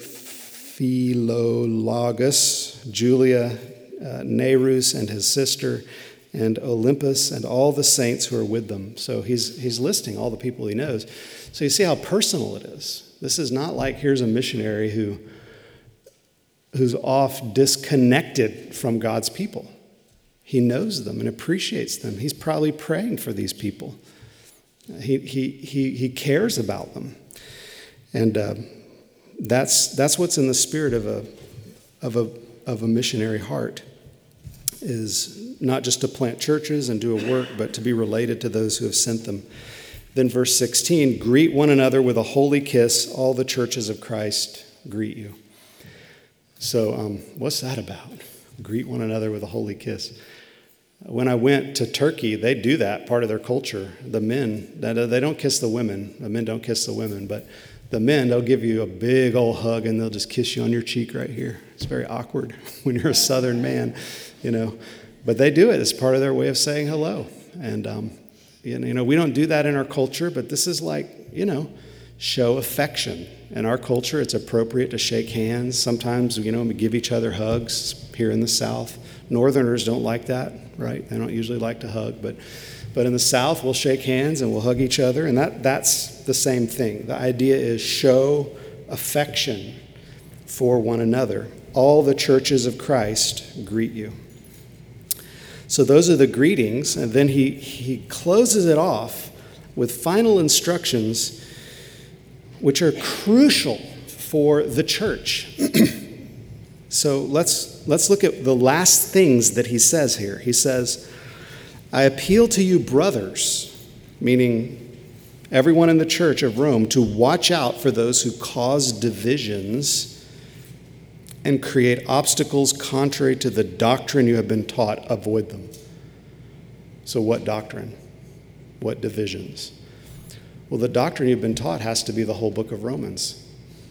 A: Philologus, Julia, uh, Nerus and his sister, and Olympus, and all the saints who are with them. So he's he's listing all the people he knows. So you see how personal it is. This is not like here's a missionary who who's off disconnected from God's people. He knows them and appreciates them. He's probably praying for these people. He, he, he, he cares about them. And uh, that's, that's what's in the spirit of a, of, a, of a missionary heart, is not just to plant churches and do a work, but to be related to those who have sent them. Then verse sixteen, greet one another with a holy kiss. All the churches of Christ greet you. So um, what's that about? Greet one another with a holy kiss. When I went to Turkey, they do that, part of their culture. The men, they don't kiss the women. The men don't kiss the women, but the men, they'll give you a big old hug and they'll just kiss you on your cheek right here. It's very awkward when you're a Southern man, you know. But they do it. It's part of their way of saying hello. And, um, you know, we don't do that in our culture, but this is like, you know, show affection. In our culture, it's appropriate to shake hands. Sometimes, you know, we give each other hugs here in the South. Northerners don't like that, right? They don't usually like to hug, but but in the South, we'll shake hands and we'll hug each other, and that that's the same thing. The idea is show affection for one another. All the churches of Christ greet you. So those are the greetings, and then he he closes it off with final instructions which are crucial for the church. So let's let's look at the last things that he says here. He says, I appeal to you, brothers, meaning everyone in the church of Rome, to watch out for those who cause divisions and create obstacles contrary to the doctrine you have been taught. Avoid them. So what doctrine? What divisions? Well, the doctrine you've been taught has to be the whole book of Romans.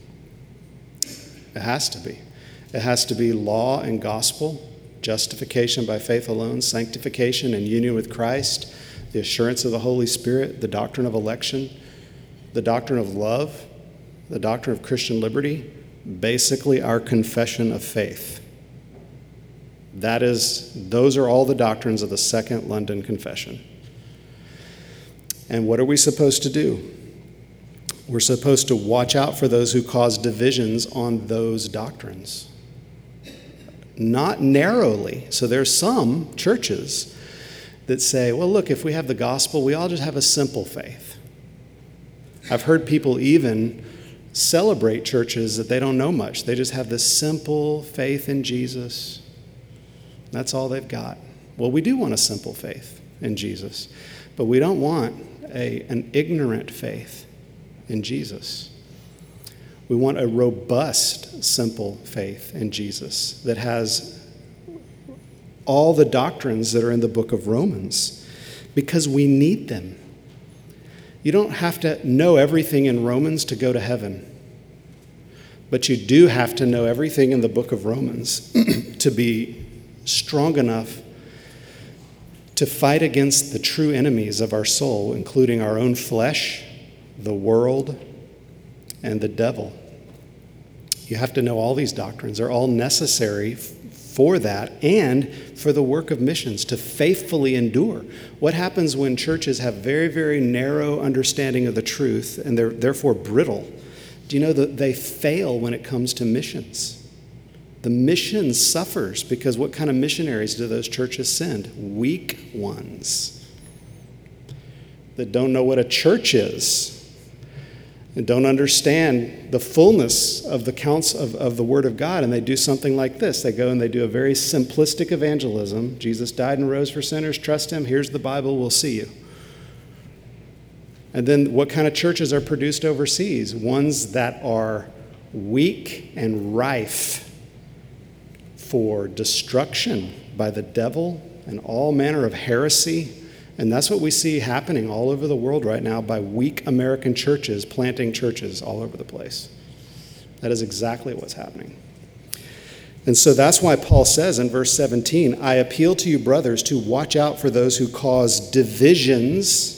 A: It has to be. It has to be law and gospel, justification by faith alone, sanctification and union with Christ, the assurance of the Holy Spirit, the doctrine of election, the doctrine of love, the doctrine of Christian liberty, basically our confession of faith. That is, those are all the doctrines of the Second London Confession. And what are we supposed to do? We're supposed to watch out for those who cause divisions on those doctrines. Not narrowly. So there's some churches that say, well, look, if we have the gospel, we all just have a simple faith. I've heard people even celebrate churches that they don't know much. They just have this simple faith in Jesus. That's all they've got. Well, we do want a simple faith in Jesus, but we don't want a, an ignorant faith in Jesus. We want a robust, simple faith in Jesus that has all the doctrines that are in the book of Romans, because we need them. You don't have to know everything in Romans to go to heaven, but you do have to know everything in the book of Romans to be strong enough to fight against the true enemies of our soul, including our own flesh, the world, and the devil. You have to know all these doctrines. They're all necessary for that and for the work of missions, to faithfully endure. What happens when churches have very, very narrow understanding of the truth and they're therefore brittle? Do you know that they fail when it comes to missions? The mission suffers because what kind of missionaries do those churches send? Weak ones that don't know what a church is and don't understand the fullness of the counts of, of the Word of God, and they do something like this. They go and they do a very simplistic evangelism. Jesus died and rose for sinners. Trust him. Here's the Bible. We'll see you. And then what kind of churches are produced overseas? Ones that are weak and rife for destruction by the devil and all manner of heresy. And that's what we see happening all over the world right now by weak American churches planting churches all over the place. That is exactly what's happening. And so that's why Paul says in verse seventeen, I appeal to you, brothers, to watch out for those who cause divisions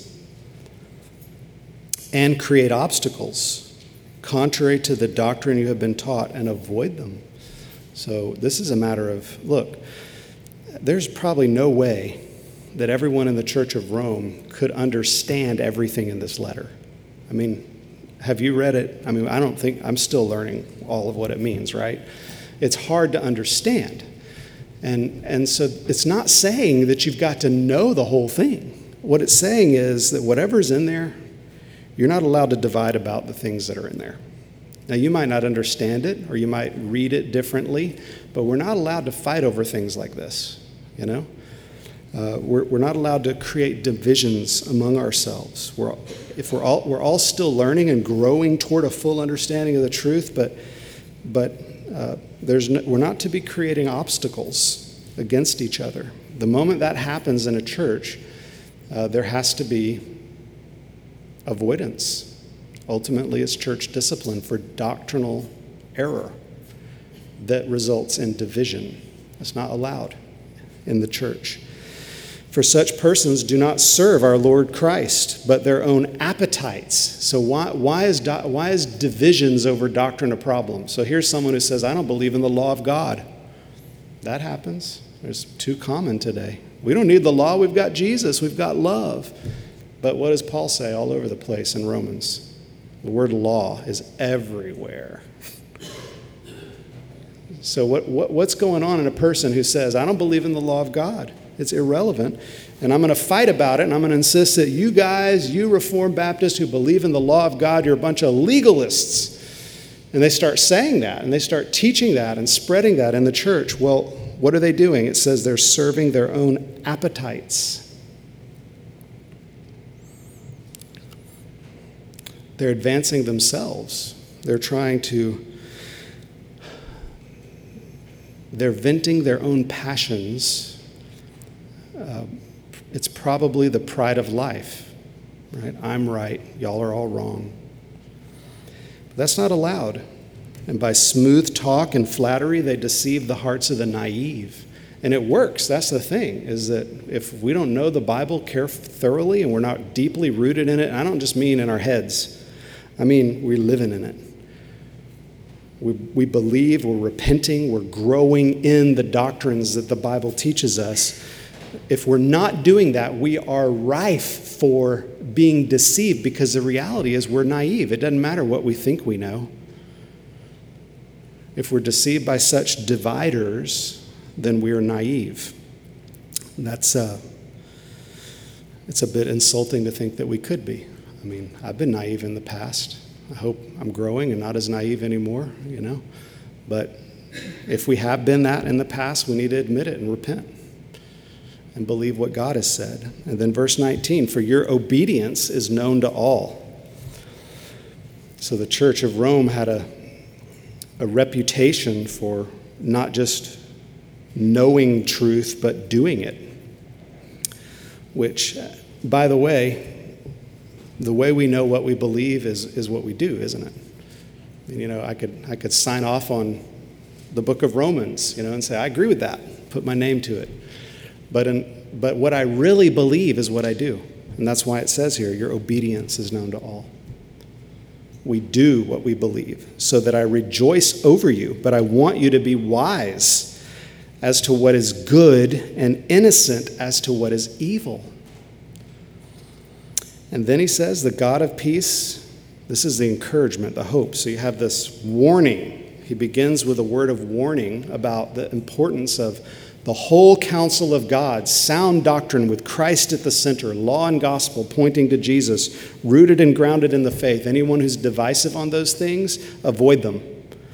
A: and create obstacles contrary to the doctrine you have been taught, and avoid them. So this is a matter of, look, there's probably no way that everyone in the Church of Rome could understand everything in this letter. I mean, have you read it? I mean, I don't think, I'm still learning all of what it means, right? It's hard to understand. And, and so it's not saying that you've got to know the whole thing. what it's saying is that whatever's in there, you're not allowed to divide about the things that are in there. Now, you might not understand it, or you might read it differently, but we're not allowed to fight over things like this, you know? Uh, we're, we're not allowed to create divisions among ourselves. We're, if we're all, we're all still learning and growing toward a full understanding of the truth, but, but uh, there's no, we're not to be creating obstacles against each other. The moment that happens in a church, uh, there has to be avoidance. Ultimately, it's church discipline for doctrinal error that results in division. It's not allowed in the church. For such persons do not serve our Lord Christ, but their own appetites. So why, why, is, do, why is divisions over doctrine a problem? So here's someone who says, I don't believe in the law of God. That happens. It's too common today. We don't need the law. We've got Jesus. We've got love. But what does Paul say all over the place in Romans? The word law is everywhere. So what, what, what's going on in a person who says, I don't believe in the law of God? It's irrelevant, and I'm going to fight about it, and I'm going to insist that you guys, you Reformed Baptists who believe in the law of God, you're a bunch of legalists. And they start saying that, and they start teaching that and spreading that in the church. Well, what are they doing? It says they're serving their own appetites. They're advancing themselves. They're trying to, they're venting their own passions. Uh, it's probably the pride of life, right? I'm right, y'all are all wrong. But that's not allowed. And by smooth talk and flattery, they deceive the hearts of the naive. And it works. That's the thing, is that if we don't know the Bible care thoroughly and we're not deeply rooted in it, and I don't just mean in our heads, I mean we're living in it. We, we believe, we're repenting, we're growing in the doctrines that the Bible teaches us. If we're not doing that, we are rife for being deceived, because the reality is we're naive. It doesn't matter what we think we know. If we're deceived by such dividers, then we are naive. That's uh, it's a bit insulting to think that we could be. I mean, I've been naive in the past. I hope I'm growing and not as naive anymore, you know. But if we have been that in the past, we need to admit it and repent and believe what God has said. And then verse nineteen, for your obedience is known to all. So the Church of Rome had a, a reputation for not just knowing truth, but doing it. Which, by the way, the way we know what we believe is, is what we do, isn't it? And, you know, I could I could sign off on the book of Romans, you know, and say, I agree with that, put my name to it. But in, but what I really believe is what I do. And that's why it says here, your obedience is known to all. We do what we believe, so that I rejoice over you, but I want you to be wise as to what is good and innocent as to what is evil. And then he says, the God of peace, this is the encouragement, the hope. So you have this warning. He begins with a word of warning about the importance of the whole counsel of God, sound doctrine with Christ at the center, law and gospel pointing to Jesus, rooted and grounded in the faith. Anyone who's divisive on those things, avoid them.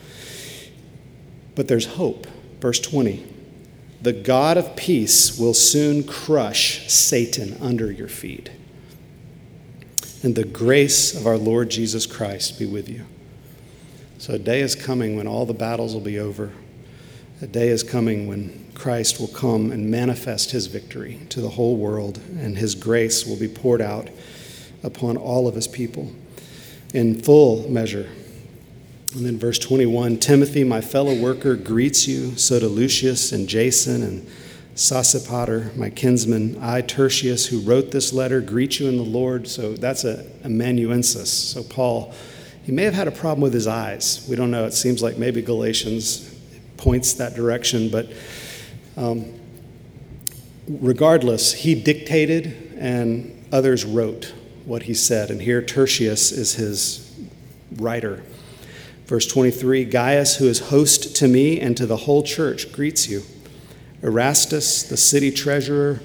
A: But there's hope. Verse twenty, the God of peace will soon crush Satan under your feet. And the grace of our Lord Jesus Christ be with you. So a day is coming when all the battles will be over. A day is coming when Christ will come and manifest his victory to the whole world, and his grace will be poured out upon all of his people in full measure. And then verse twenty-one, Timothy, my fellow worker, greets you. So do Lucius and Jason and Sosipater, my kinsman. I, Tertius, who wrote this letter, greet you in the Lord. So that's a amanuensis. So Paul, he may have had a problem with his eyes. We don't know. It seems like maybe Galatians points that direction, but um, regardless, he dictated and others wrote what he said. And here Tertius is his writer. Verse twenty-three, Gaius, who is host to me and to the whole church, greets you. Erastus, the city treasurer,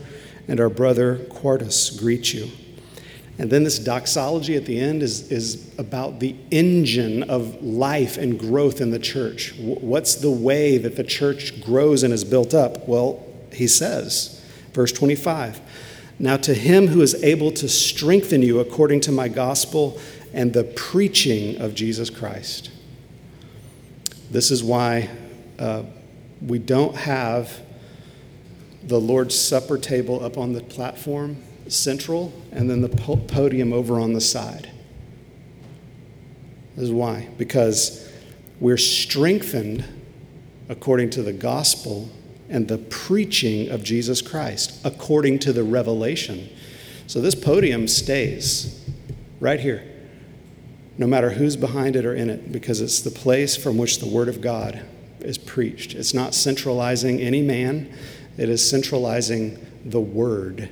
A: and our brother Quartus greet you. And then this doxology at the end is, is about the engine of life and growth in the church. What's the way that the church grows and is built up? Well, he says, verse twenty-five, now to him who is able to strengthen you according to my gospel and the preaching of Jesus Christ. This is why uh, we don't have the Lord's Supper table up on the platform central and then the po- podium over on the side. This is why. Because we're strengthened according to the gospel and the preaching of Jesus Christ according to the revelation. So this podium stays right here, no matter who's behind it or in it, because it's the place from which the word of God is preached. It's not centralizing any man. It is centralizing the word.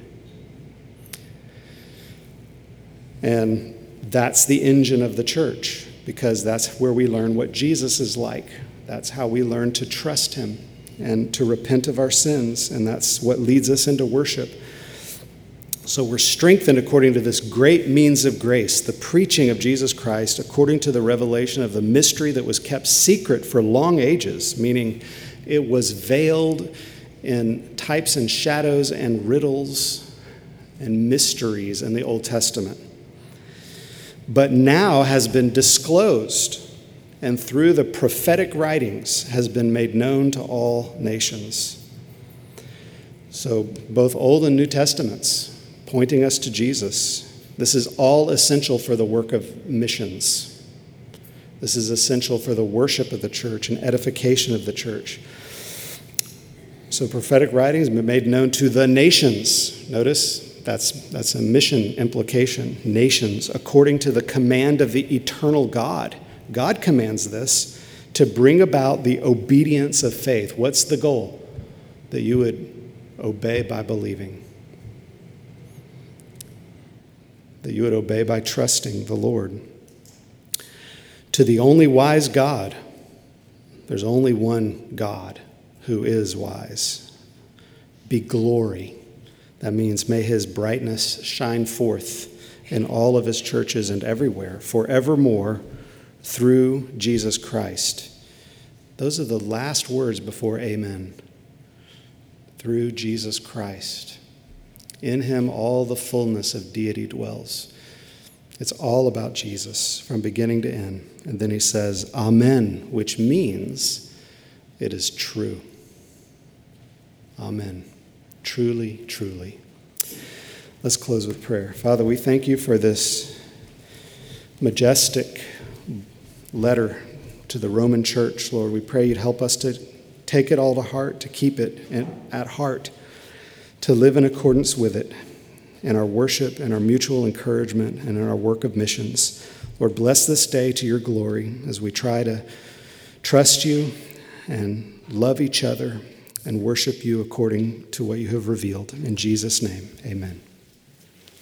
A: And that's the engine of the church, because that's where we learn what Jesus is like. That's how we learn to trust him and to repent of our sins, and that's what leads us into worship. So we're strengthened according to this great means of grace, the preaching of Jesus Christ, according to the revelation of the mystery that was kept secret for long ages, meaning it was veiled in types and shadows and riddles and mysteries in the Old Testament, but now has been disclosed, and through the prophetic writings has been made known to all nations. So both Old and New Testaments pointing us to Jesus. This is all essential for the work of missions. This is essential for the worship of the church and edification of the church. So prophetic writings have been made known to the nations. Notice that's, that's a mission implication. Nations, according to the command of the eternal God. God commands this to bring about the obedience of faith. What's the goal? That you would obey by believing. That you would obey by trusting the Lord. To the only wise God, there's only one God who is wise, be glory. That means may his brightness shine forth in all of his churches and everywhere, forevermore, through Jesus Christ. Those are the last words before amen. Through Jesus Christ. In him all the fullness of deity dwells. It's all about Jesus from beginning to end. And then he says, Amen, which means it is true. Amen. Truly, truly. Let's close with prayer. Father, we thank you for this majestic letter to the Roman church. Lord, we pray you'd help us to take it all to heart, to keep it at heart, to live in accordance with it in our worship and our mutual encouragement and in our work of missions. Lord, bless this day to your glory as we try to trust you and love each other and worship you according to what you have revealed. In Jesus' name, amen.